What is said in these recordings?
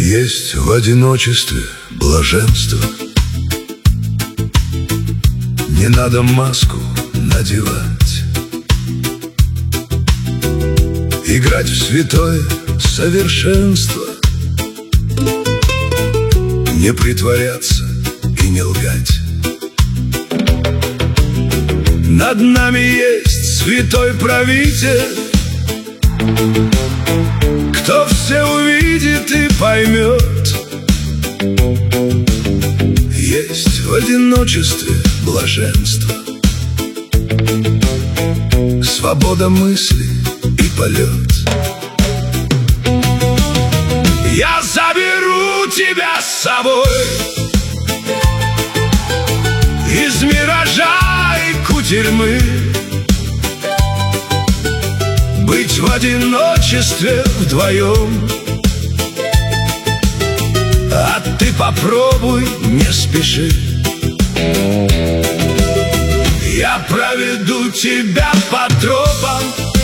Есть в одиночестве блаженство. Не надо маску надевать, играть в святое совершенство, не притворяться и не лгать. Над нами есть святой правитель, кто все увидит и поймет. Есть в одиночестве блаженство, свобода мысли и полет. Я заберу тебя с собой из миража и кутерьмы. Быть в одиночестве вдвоем, а ты попробуй, не спеши. Я проведу тебя по тропам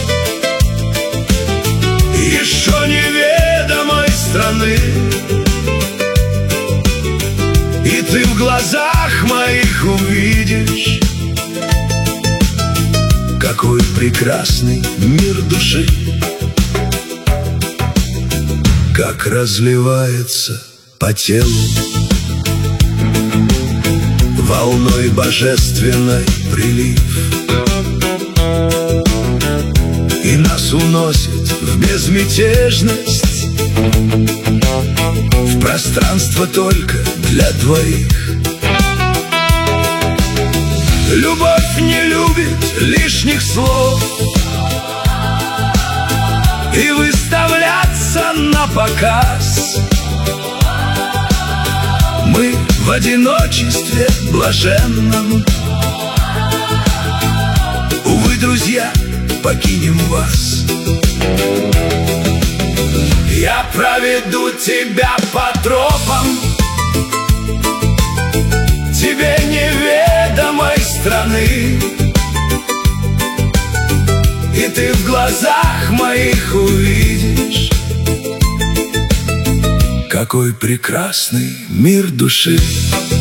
еще неведомой страны, и ты в глазах моих увидишь, какой прекрасный мир души, как разливается по телу волной божественной прилив, и нас уносит в безмятежность, в пространство только для двоих. Любовь не любит лишних слов и выставляться на показ. Мы в одиночестве блаженном, увы, друзья, покинем вас. Я проведу тебя по тропам тебе неведомой страны, и ты в глазах моих увидишь, какой прекрасный мир души.